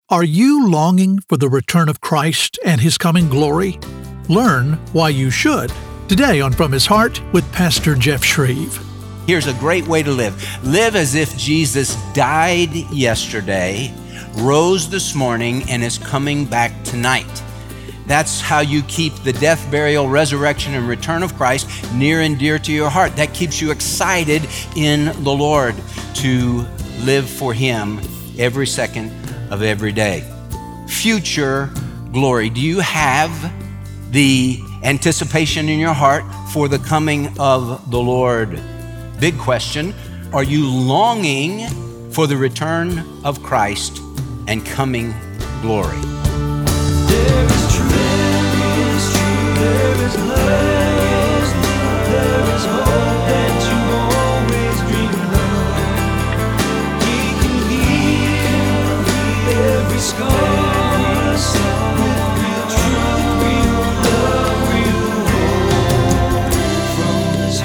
Are you longing for the return of Christ and His coming glory? Learn why you should today on From His Heart with Pastor Jeff Shreve. Here's a great way to live. Live as if Jesus died yesterday, rose this morning, and is coming back tonight. That's how you keep the death, burial, resurrection, and return of Christ near and dear to your heart. That keeps you excited in the Lord to live for Him every second of every day. Future glory. Do you have the anticipation in your heart for the coming of the Lord? Big question. Are you longing for the return of Christ and coming glory? There is truth, there is truth, there is love, there is hope that you always dreamed of. He can heal every scar, with real truth, real love, real hope from His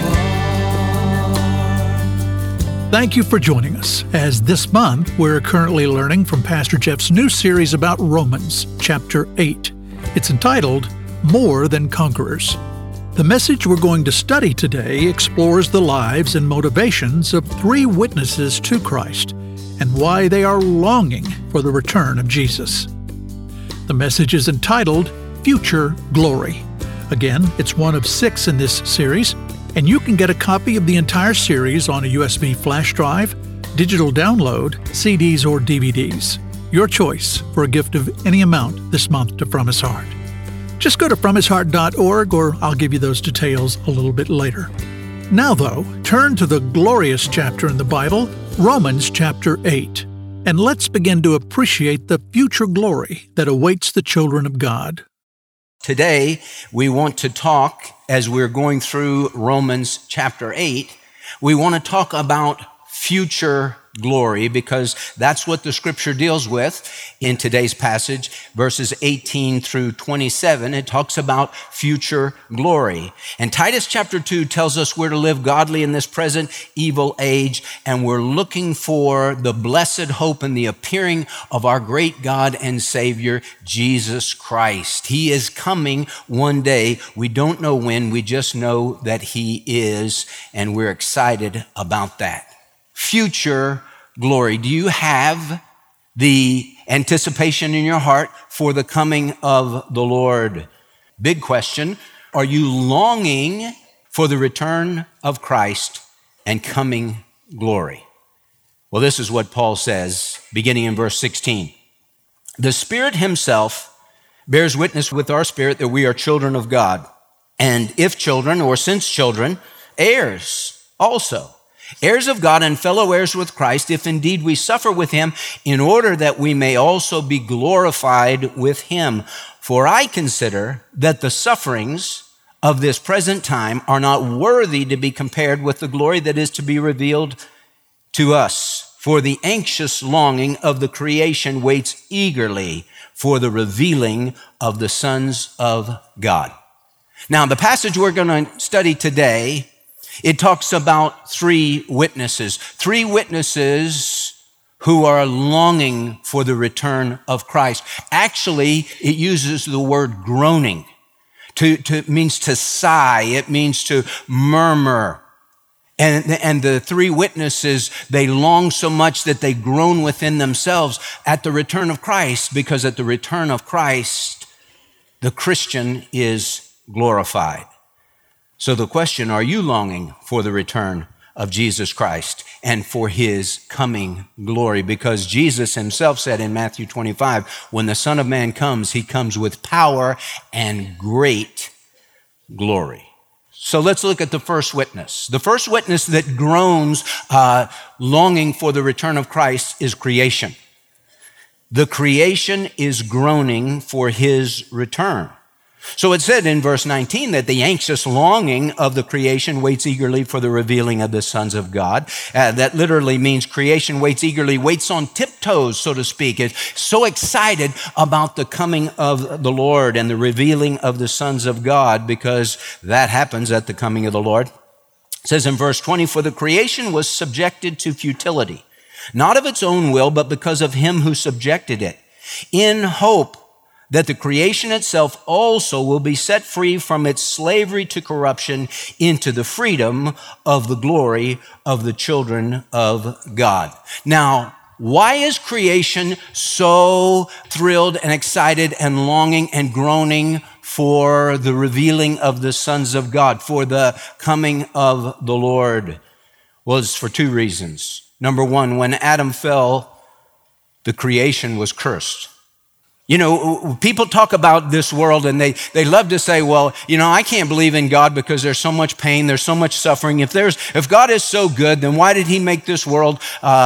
heart. Thank you for joining us, as this month we're currently learning from Pastor Jeff's new series about Romans, chapter 8. It's entitled, More Than Conquerors. The message we're going to study today explores the lives and motivations of three witnesses to Christ and why they are longing for the return of Jesus. The message is entitled, Future Glory. Again, it's one of 6 in this series, and you can get a copy of the entire series on a USB flash drive, digital download, CDs, or DVDs. Your choice for a gift of any amount this month to From His Heart. Just go to fromhisheart.org, or I'll give you those details a little bit later. Now, though, turn to the glorious chapter in the Bible, Romans chapter 8, and let's begin to appreciate the future glory that awaits the children of God. Today, we want to talk, as we're going through Romans chapter 8, we want to talk about future glory, because that's what the scripture deals with in today's passage, verses 18 through 27. It talks about future glory. And Titus chapter 2 tells us we're to live godly in this present evil age, and we're looking for the blessed hope and the appearing of our great God and Savior, Jesus Christ. He is coming one day. We don't know when, we just know that He is, and we're excited about that. Future glory. Do you have the anticipation in your heart for the coming of the Lord? Big question. Are you longing for the return of Christ and coming glory? Well, this is what Paul says, beginning in verse 16. The Spirit Himself bears witness with our spirit that we are children of God, and if children, or since children, heirs also. Heirs of God and fellow heirs with Christ, if indeed we suffer with Him, in order that we may also be glorified with Him. For I consider that the sufferings of this present time are not worthy to be compared with the glory that is to be revealed to us. For the anxious longing of the creation waits eagerly for the revealing of the sons of God. Now, the passage we're going to study today, it talks about three witnesses who are longing for the return of Christ. Actually, it uses the word groaning. It means to sigh. It means to murmur. And the three witnesses, they long so much that they groan within themselves at the return of Christ, because at the return of Christ, the Christian is glorified. So the question, are you longing for the return of Jesus Christ and for His coming glory? Because Jesus Himself said in Matthew 25, when the Son of Man comes, He comes with power and great glory. So let's look at the first witness. The first witness that groans longing for the return of Christ is creation. The creation is groaning for His return. So it said in verse 19 that the anxious longing of the creation waits eagerly for the revealing of the sons of God. That literally means creation waits eagerly, waits on tiptoes, so to speak. It's so excited about the coming of the Lord and the revealing of the sons of God, because that happens at the coming of the Lord. It says in verse 20, for the creation was subjected to futility, not of its own will, but because of Him who subjected it, in hope that the creation itself also will be set free from its slavery to corruption into the freedom of the glory of the children of God. Now, why is creation so thrilled and excited and longing and groaning for the revealing of the sons of God, for the coming of the Lord? Well, it's for two reasons. Number one, when Adam fell, the creation was cursed. You know, people talk about this world and they love to say, well, you know, I can't believe in God because there's so much pain, there's so much suffering. If God is so good, then why did he make this world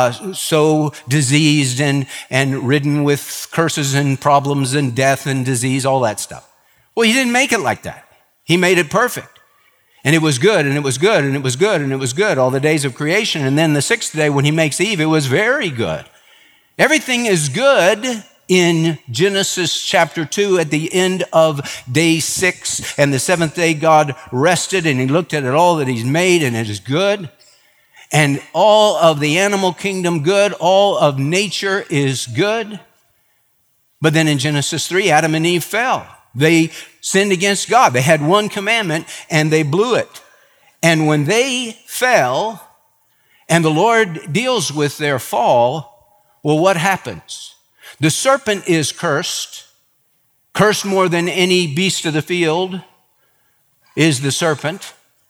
so diseased and ridden with curses and problems and death and disease, all that stuff? Well, he didn't make it like that. He made it perfect. And it was good, and it was good, and it was good, and it was good all the days of creation. And then the sixth day when he makes Eve, it was very good. Everything is good in Genesis chapter 2 at the end of day 6. And the seventh day God rested and he looked at it all that he's made and it is good. And all of the animal kingdom good, all of nature is good. But then in Genesis 3, Adam and Eve fell. They sinned against God. They had one commandment and they blew it. And when they fell and the Lord deals with their fall, well, what happens? The serpent is cursed more than any beast of the field is the serpent.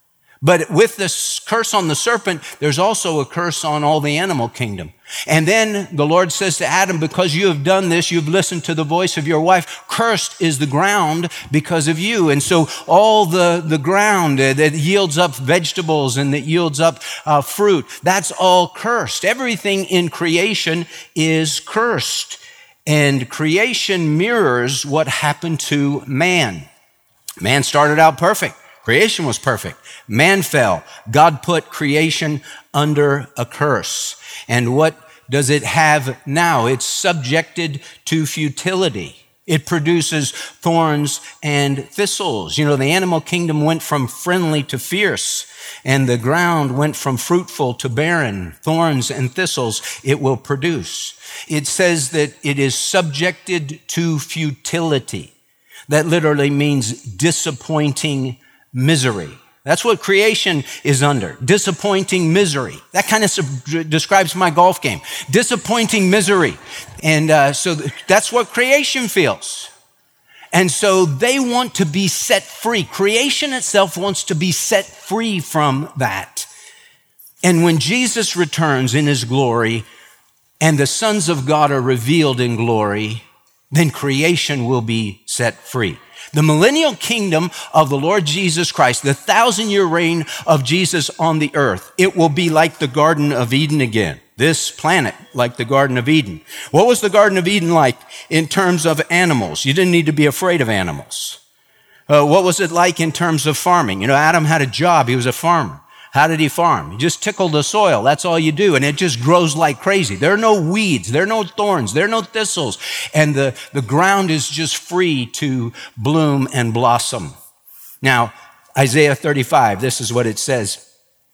But with this curse on the serpent, there's also a curse on all the animal kingdom. And then the Lord says to Adam, because you have done this, you've listened to the voice of your wife, cursed is the ground because of you. And so all the ground that yields up vegetables and that yields up fruit, that's all cursed. Everything in creation is cursed. And creation mirrors what happened to man. Man started out perfect. Creation was perfect. Man fell. God put creation under a curse. And what does it have now? It's subjected to futility. It produces thorns and thistles. You know, the animal kingdom went from friendly to fierce, and the ground went from fruitful to barren. Thorns and thistles it will produce. It says that it is subjected to futility. That literally means disappointing misery. That's what creation is under, disappointing misery. That kind of describes my golf game, disappointing misery. And so that's what creation feels. And so they want to be set free. Creation itself wants to be set free from that. And when Jesus returns in his glory and the sons of God are revealed in glory, then creation will be set free. The millennial kingdom of the Lord Jesus Christ, the 1,000-year reign of Jesus on the earth, it will be like the Garden of Eden again. This planet, like the Garden of Eden. What was the Garden of Eden like in terms of animals? You didn't need to be afraid of animals. What was it like in terms of farming? You know, Adam had a job. He was a farmer. How did he farm? He just tickled the soil. That's all you do. And it just grows like crazy. There are no weeds. There are no thorns. There are no thistles. And the ground is just free to bloom and blossom. Now, Isaiah 35, this is what it says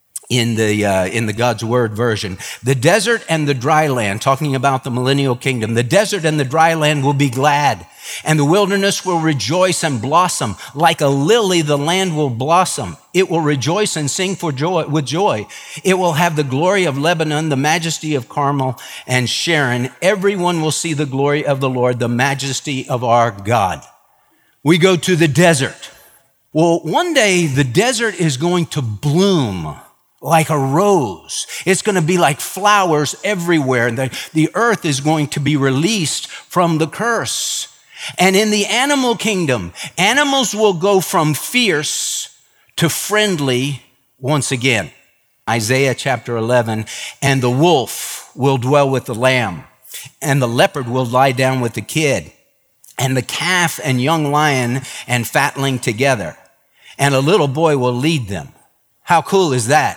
in the God's Word version. The desert and the dry land, talking about the millennial kingdom, the desert and the dry land will be glad, and the wilderness will rejoice and blossom. Like a lily, the land will blossom. It will rejoice and sing with joy. It will have the glory of Lebanon, the majesty of Carmel and Sharon. Everyone will see the glory of the Lord, the majesty of our God. We go to the desert. Well, one day the desert is going to bloom like a rose. It's going to be like flowers everywhere. And the earth is going to be released from the curse. And in the animal kingdom, animals will go from fierce to friendly once again. Isaiah chapter 11, and the wolf will dwell with the lamb, and the leopard will lie down with the kid, and the calf and young lion and fatling together, and a little boy will lead them. How cool is that?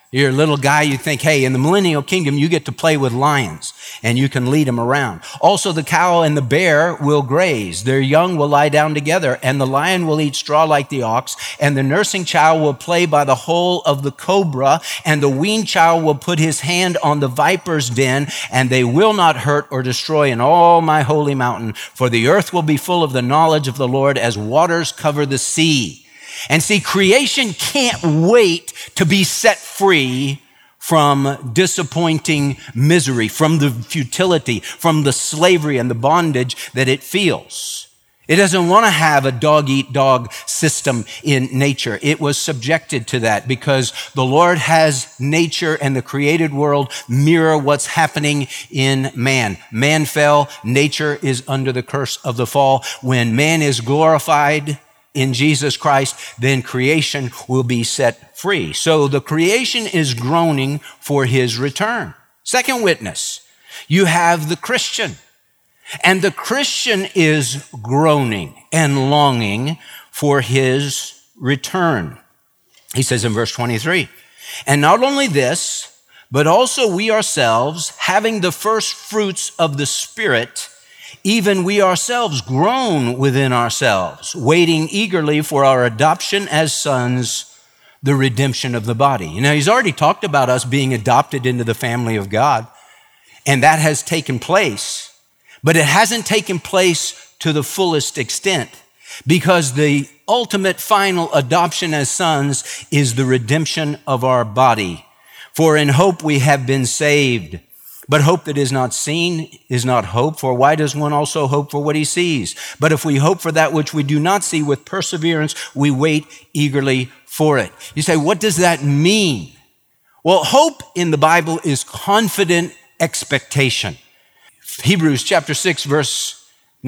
You're a little guy, you think, hey, in the millennial kingdom, you get to play with lions and you can lead them around. Also, the cow and the bear will graze. Their young will lie down together, and the lion will eat straw like the ox, and the nursing child will play by the hole of the cobra, and the weaned child will put his hand on the viper's den, and they will not hurt or destroy in all my holy mountain, for the earth will be full of the knowledge of the Lord as waters cover the sea. And see, creation can't wait to be set free from disappointing misery, from the futility, from the slavery and the bondage that it feels. It doesn't want to have a dog-eat-dog system in nature. It was subjected to that because the Lord has nature and the created world mirror what's happening in man. Man fell, nature is under the curse of the fall. When man is glorified in Jesus Christ, then creation will be set free. So the creation is groaning for his return. Second witness, you have the Christian. And the Christian is groaning and longing for his return. He says in verse 23, and not only this, but also we ourselves, having the first fruits of the Spirit, even we ourselves groan within ourselves, waiting eagerly for our adoption as sons, the redemption of the body. You know, he's already talked about us being adopted into the family of God, and that has taken place, but it hasn't taken place to the fullest extent because the ultimate final adoption as sons is the redemption of our body. For in hope we have been saved. But hope that is not seen is not hope, for why does one also hope for what he sees? But if we hope for that which we do not see, with perseverance we wait eagerly for it. You say, what does that mean? Well, hope in the Bible is confident expectation. Hebrews chapter 6, verse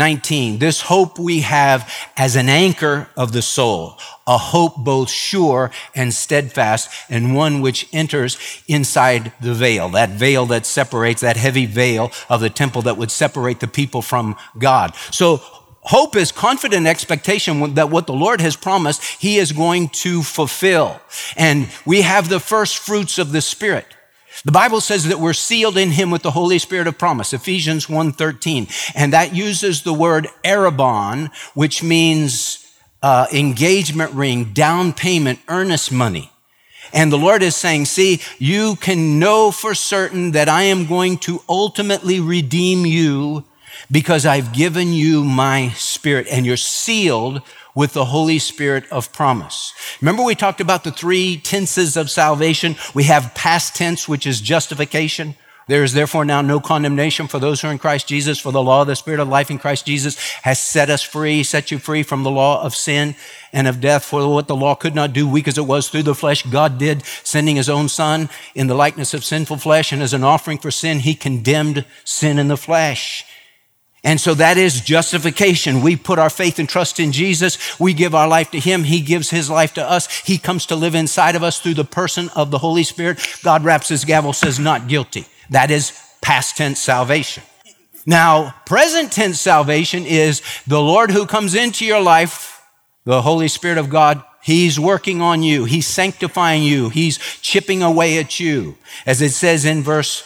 19, this hope we have as an anchor of the soul, a hope both sure and steadfast, and one which enters inside the veil that separates, that heavy veil of the temple that would separate the people from God. So hope is confident expectation that what the Lord has promised, he is going to fulfill. And we have the first fruits of the Spirit. The Bible says that we're sealed in him with the Holy Spirit of promise, Ephesians 1:13. And that uses the word arabon, which means engagement ring, down payment, earnest money. And the Lord is saying, see, you can know for certain that I am going to ultimately redeem you because I've given you my Spirit, and you're sealed with the Holy Spirit of promise. Remember we talked about the three tenses of salvation? We have past tense, which is justification. There is therefore now no condemnation for those who are in Christ Jesus, for the law of the Spirit of life in Christ Jesus has set us free, set you free from the law of sin and of death. For what the law could not do, weak as it was through the flesh, God did, sending his own Son in the likeness of sinful flesh, and as an offering for sin, he condemned sin in the flesh. And so that is justification. We put our faith and trust in Jesus. We give our life to him. He gives his life to us. He comes to live inside of us through the person of the Holy Spirit. God raps his gavel, says not guilty. That is past tense salvation. Now, present tense salvation is the Lord who comes into your life, the Holy Spirit of God. He's working on you. He's sanctifying you. He's chipping away at you. As it says in verse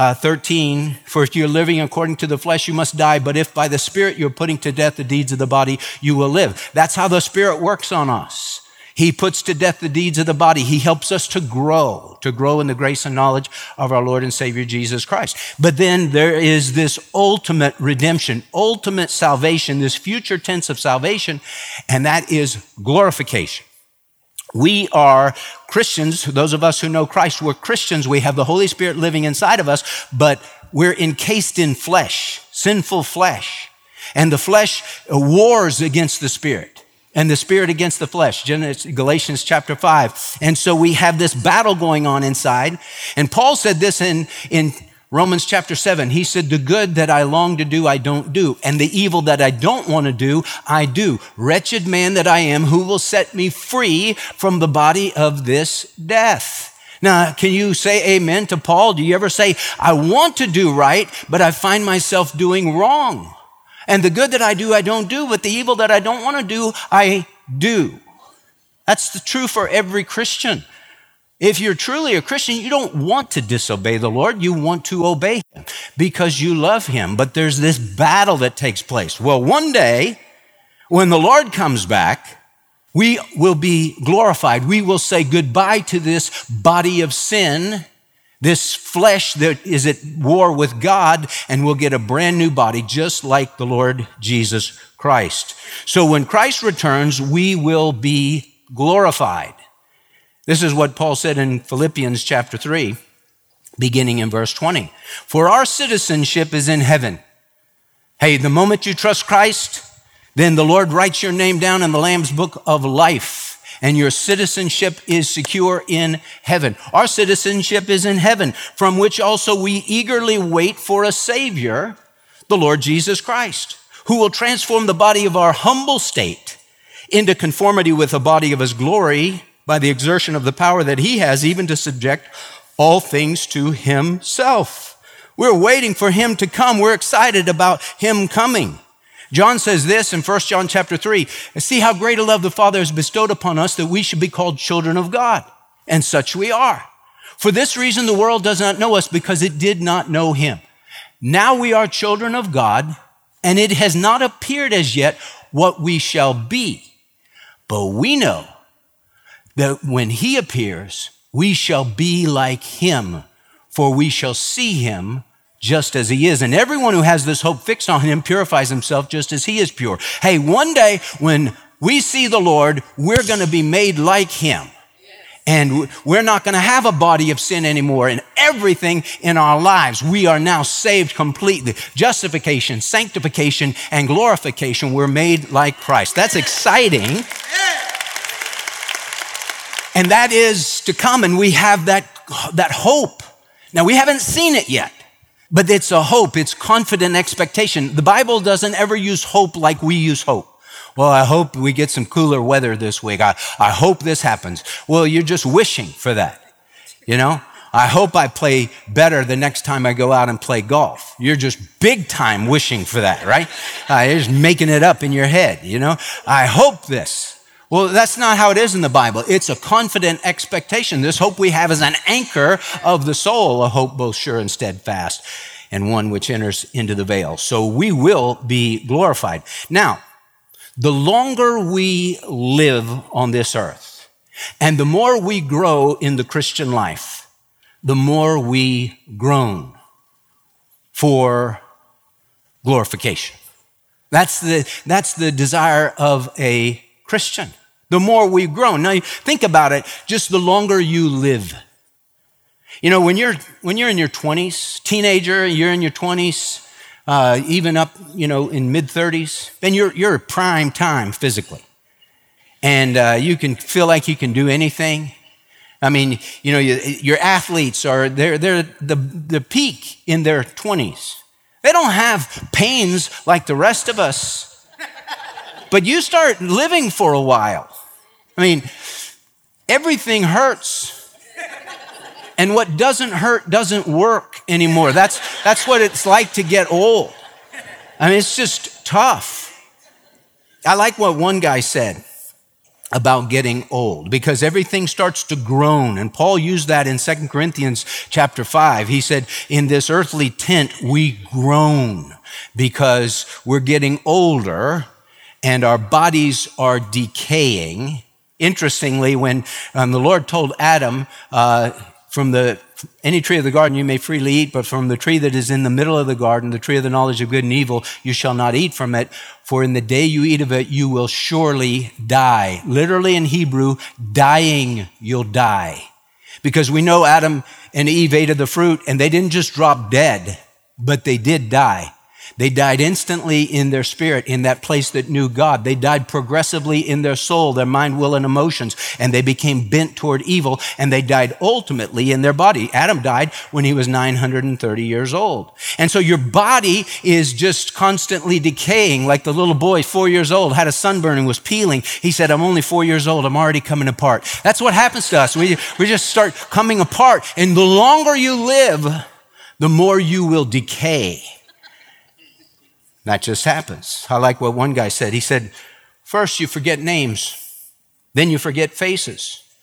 13, for if you're living according to the flesh, you must die. But if by the Spirit you're putting to death the deeds of the body, you will live. That's how the Spirit works on us. He puts to death the deeds of the body. He helps us to grow in the grace and knowledge of our Lord and Savior Jesus Christ. But then there is this ultimate redemption, ultimate salvation, this future tense of salvation, and that is glorification. We are Christians, those of us who know Christ, we're Christians. We have the Holy Spirit living inside of us, but we're encased in flesh, sinful flesh. And the flesh wars against the Spirit, and the Spirit against the flesh, Galatians chapter 5. And so we have this battle going on inside. And Paul said this in Romans chapter 7, he said, the good that I long to do, I don't do. And the evil that I don't want to do, I do. Wretched man that I am, who will set me free from the body of this death? Now, can you say amen to Paul? Do you ever say, I want to do right, but I find myself doing wrong? And the good that I do, I don't do, but the evil that I don't want to do, I do. That's the true for every Christian. If you're truly a Christian, you don't want to disobey the Lord. You want to obey him because you love him. But there's this battle that takes place. Well, one day when the Lord comes back, we will be glorified. We will say goodbye to this body of sin, this flesh that is at war with God, and we'll get a brand new body just like the Lord Jesus Christ. So when Christ returns, we will be glorified. This is what Paul said in Philippians chapter 3, beginning in verse 20. For our citizenship is in heaven. Hey, the moment you trust Christ, then the Lord writes your name down in the Lamb's book of life, and your citizenship is secure in heaven. Our citizenship is in heaven, from which also we eagerly wait for a Savior, the Lord Jesus Christ, who will transform the body of our humble state into conformity with the body of his glory by the exertion of the power that he has, even to subject all things to himself. We're waiting for him to come. We're excited about him coming. John says this in 1 John chapter 3, see how great a love the Father has bestowed upon us that we should be called children of God. And such we are. For this reason, the world does not know us because it did not know him. Now we are children of God, and it has not appeared as yet what we shall be. But we know that when he appears, we shall be like him, for we shall see him just as he is. And everyone who has this hope fixed on him purifies himself just as he is pure. Hey, one day when we see the Lord, we're going to be made like him. And we're not going to have a body of sin anymore. And everything in our lives, we are now saved completely. Justification, sanctification, and glorification, we're made like Christ. That's exciting. And that is to come, and we have that hope. Now, we haven't seen it yet, but it's a hope. It's confident expectation. The Bible doesn't ever use hope like we use hope. Well, I hope we get some cooler weather this week. I hope this happens. Well, you're just wishing for that, you know? I hope I play better the next time I go out and play golf. You're just big time wishing for that, right? You're just making it up in your head, you know? I hope this. Well, that's not how it is in the Bible. It's a confident expectation. This hope we have is an anchor of the soul, a hope both sure and steadfast, and one which enters into the veil. So we will be glorified. Now, the longer we live on this earth, and the more we grow in the Christian life, the more we groan for glorification. That's the desire of a Christian. The more we've grown. Now, think about it, just the longer you live. You know, when you're in your 20s, teenager, you're in your 20s, even up, in mid-30s, then you're prime time physically. And you can feel like you can do anything. I mean, your athletes they're the peak in their 20s. They don't have pains like the rest of us. But you start living for a while. I mean, everything hurts. And what doesn't hurt doesn't work anymore. That's what it's like to get old. I mean, it's just tough. I like what one guy said about getting old, because everything starts to groan. And Paul used that in 2 Corinthians chapter 5. He said, in this earthly tent, we groan because we're getting older and our bodies are decaying. Interestingly, when the Lord told Adam, from any tree of the garden you may freely eat, but from the tree that is in the middle of the garden, the tree of the knowledge of good and evil, you shall not eat from it, for in the day you eat of it, you will surely die. Literally in Hebrew, dying, you'll die. Because we know Adam and Eve ate of the fruit, and they didn't just drop dead, but they did die. They died instantly in their spirit, in that place that knew God. They died progressively in their soul, their mind, will, and emotions, and they became bent toward evil, and they died ultimately in their body. Adam died when he was 930 years old. And so your body is just constantly decaying, like the little boy, 4 years old, had a sunburn and was peeling. He said, I'm only 4 years old, I'm already coming apart. That's what happens to us. We just start coming apart, and the longer you live, the more you will decay. That just happens. I like what one guy said. He said, first you forget names, then you forget faces,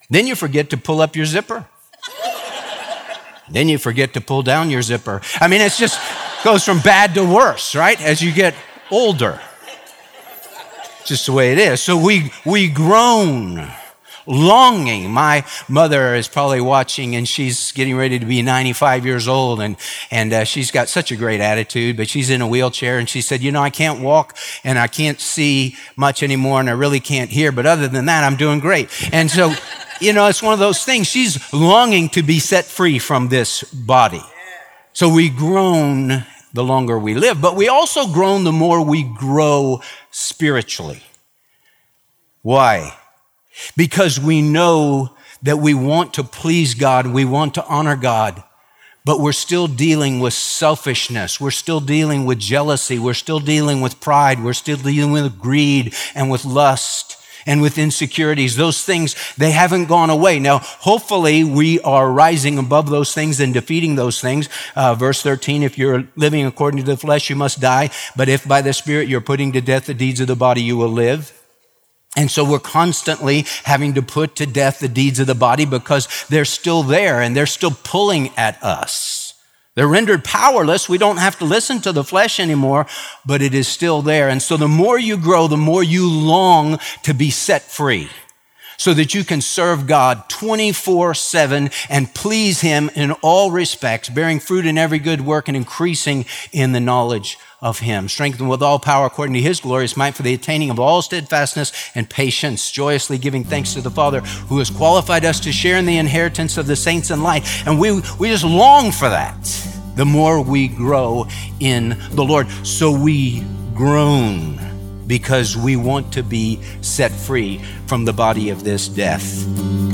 Then you forget to pull up your zipper. Then you forget to pull down your zipper. I mean, it's just goes from bad to worse, right? As you get older. Just the way it is. So we groan, longing. My mother is probably watching, and she's getting ready to be 95 years old, and she's got such a great attitude, but she's in a wheelchair, and she said, you know, I can't walk, and I can't see much anymore, and I really can't hear, but other than that, I'm doing great. And so, you know, it's one of those things. She's longing to be set free from this body. So we groan the longer we live, but we also groan the more we grow spiritually. Why? Because we know that we want to please God, we want to honor God, but we're still dealing with selfishness, we're still dealing with jealousy, we're still dealing with pride, we're still dealing with greed and with lust and with insecurities. Those things, they haven't gone away. Now, hopefully we are rising above those things and defeating those things. Verse 13, if you're living according to the flesh, you must die. But if by the Spirit you're putting to death the deeds of the body, you will live. And so we're constantly having to put to death the deeds of the body because they're still there and they're still pulling at us. They're rendered powerless. We don't have to listen to the flesh anymore, but it is still there. And so the more you grow, the more you long to be set free so that you can serve God 24/7 and please Him in all respects, bearing fruit in every good work and increasing in the knowledge of Him, strengthened with all power according to His glorious might for the attaining of all steadfastness and patience, joyously giving thanks to the Father who has qualified us to share in the inheritance of the saints in light. And we just long for that the more we grow in the Lord. So we groan because we want to be set free from the body of this death.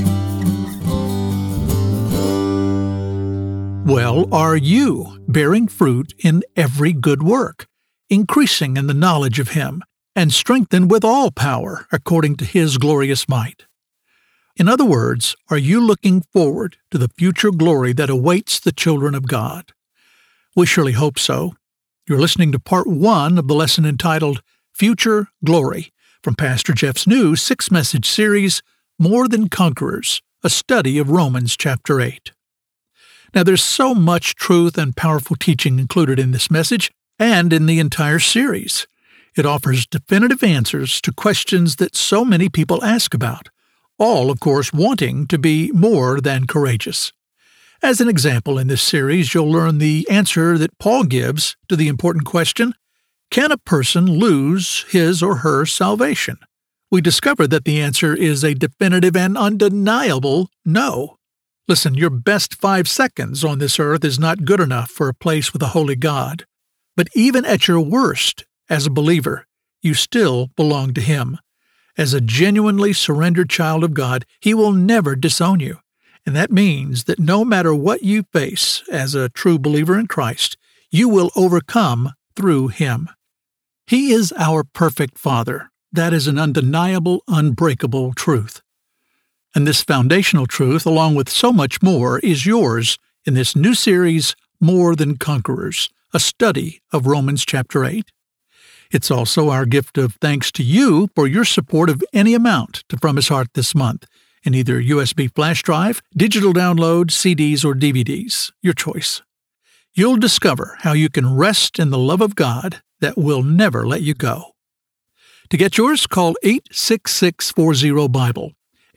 Well, are you bearing fruit in every good work, increasing in the knowledge of Him, and strengthened with all power according to His glorious might? In other words, are you looking forward to the future glory that awaits the children of God? We surely hope so. You're listening to part 1 of the lesson entitled Future Glory from Pastor Jeff's new 6-message series, More Than Conquerors, a study of Romans chapter 8. Now, there's so much truth and powerful teaching included in this message and in the entire series. It offers definitive answers to questions that so many people ask about, all, of course, wanting to be more than courageous. As an example in this series, you'll learn the answer that Paul gives to the important question, can a person lose his or her salvation? We discover that the answer is a definitive and undeniable no. Listen, your best 5 seconds on this earth is not good enough for a place with a holy God. But even at your worst, as a believer, you still belong to Him. As a genuinely surrendered child of God, He will never disown you. And that means that no matter what you face as a true believer in Christ, you will overcome through Him. He is our perfect Father. That is an undeniable, unbreakable truth. And this foundational truth, along with so much more, is yours in this new series, More Than Conquerors, a study of Romans chapter 8. It's also our gift of thanks to you for your support of any amount to From His Heart this month, in either USB flash drive, digital download, CDs, or DVDs, your choice. You'll discover how you can rest in the love of God that will never let you go. To get yours, call 86640-BIBLE,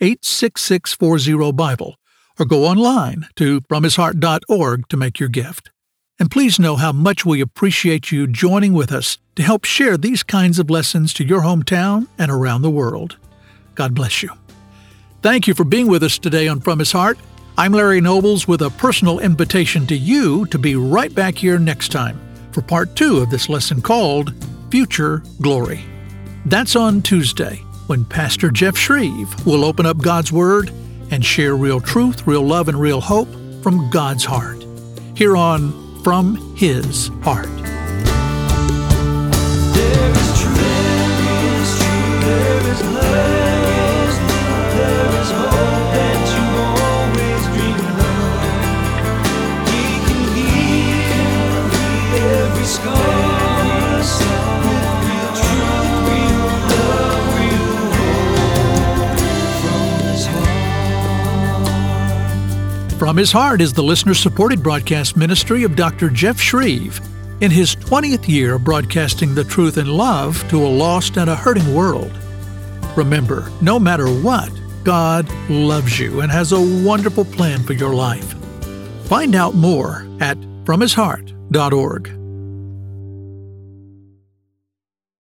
86640-BIBLE, or go online to FromHisHeart.org to make your gift. And please know how much we appreciate you joining with us to help share these kinds of lessons to your hometown and around the world. God bless you. Thank you for being with us today on From His Heart. I'm Larry Nobles with a personal invitation to you to be right back here next time for part 2 of this lesson called Future Glory. That's on Tuesday, when Pastor Jeff Shreve will open up God's Word and share real truth, real love, and real hope from God's heart, here on From His Heart. There is truth, there is love, there is hope that you always dreamed of. He can heal every scar. From His heart. From His Heart is the listener-supported broadcast ministry of Dr. Jeff Shreve in his 20th year broadcasting the truth and love to a lost and a hurting world. Remember, no matter what, God loves you and has a wonderful plan for your life. Find out more at FromHisHeart.org.